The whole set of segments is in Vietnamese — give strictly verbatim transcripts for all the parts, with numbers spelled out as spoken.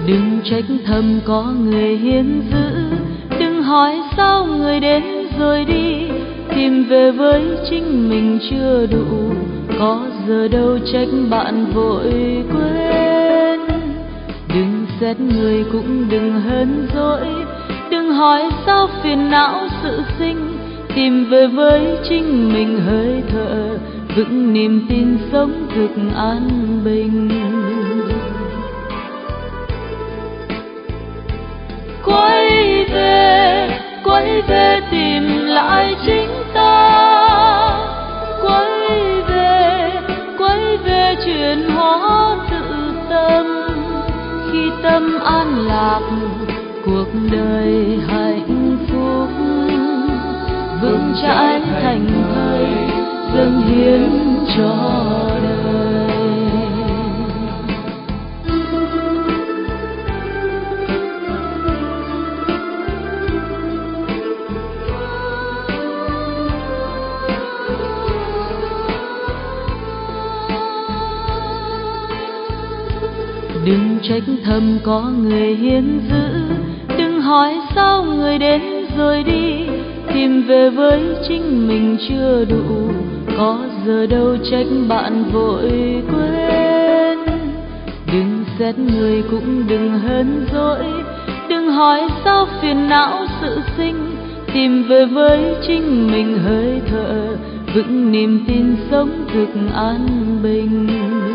Đừng trách thầm có người hiền dữ, đừng hỏi sao người đến rồi đi. Tìm về với chính mình chưa đủ, có giờ đâu trách bạn vội quên. Đừng xét người cũng đừng hờn dỗi, đừng hỏi sao phiền não sự sinh. Tìm về với chính mình hơi thở, vững niềm tin sống thực an bình. Quay về, quay về tìm lại chính ta. Quay về, quay về chuyển hóa tự tâm. Khi tâm an lạc, cuộc đời hạnh phúc. Vững chãi thành thơi, dâng hiến cho đời. Đừng trách thầm có người hiền dữ, đừng hỏi sao người đến rồi đi. Tìm về với chính mình chưa đủ, có giờ đâu trách bạn vội quên. Đừng xét người cũng đừng hờn dỗi, đừng hỏi sao phiền não sự sinh. Tìm về với chính mình hơi thở, vững niềm tin sống thực an bình.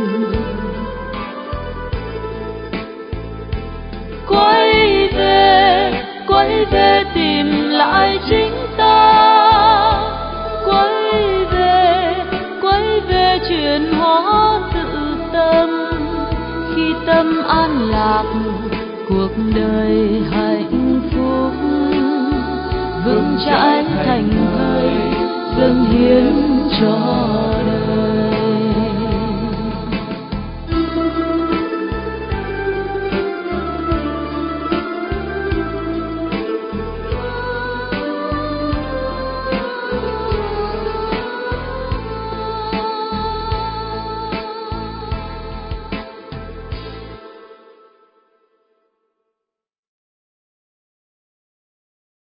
Quay về, quay về tìm lại chính ta. Quay về, quay về chuyển hóa tự tâm. Khi tâm an lạc, cuộc đời hạnh phúc. Vững chãi thành thơi, dâng hiến cho